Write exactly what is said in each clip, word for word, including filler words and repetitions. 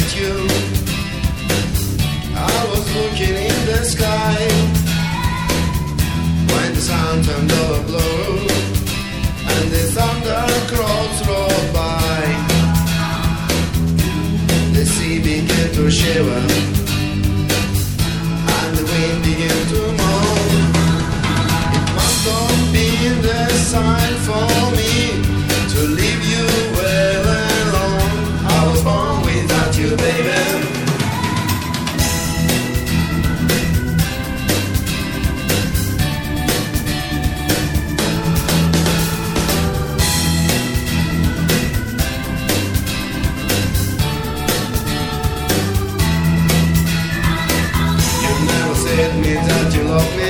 met you, I was looking in the sky when the sun turned over blue and the thunder clouds rolled by. The sea began to shiver and the wind began to moan. It must have been the sign for me to leave you well alone. I was born without you, baby. Me that you love me,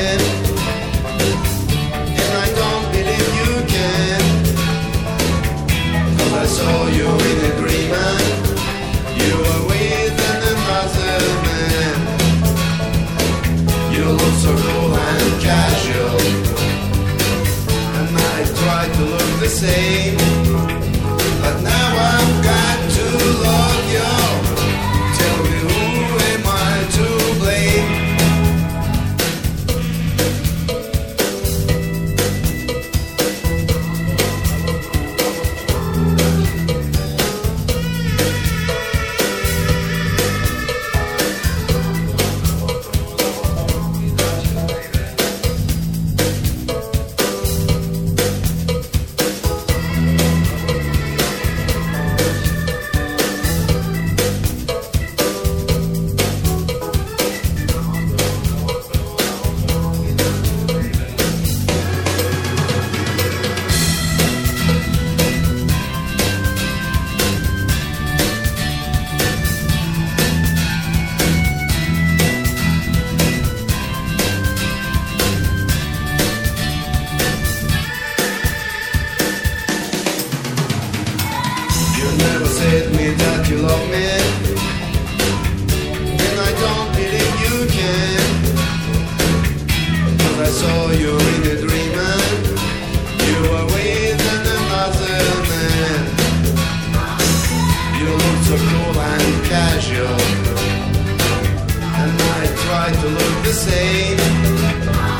and I don't believe you can, 'cause I saw you in a dream and you were with another man. You look so cool and casual, and I tried to look the same, but now I've got to love you. Tell me, who am I to blame? Said me that you love me, and I don't believe you can, 'cause I saw you in a dream and you were with another man. You look so cool and casual, and I tried to look the same,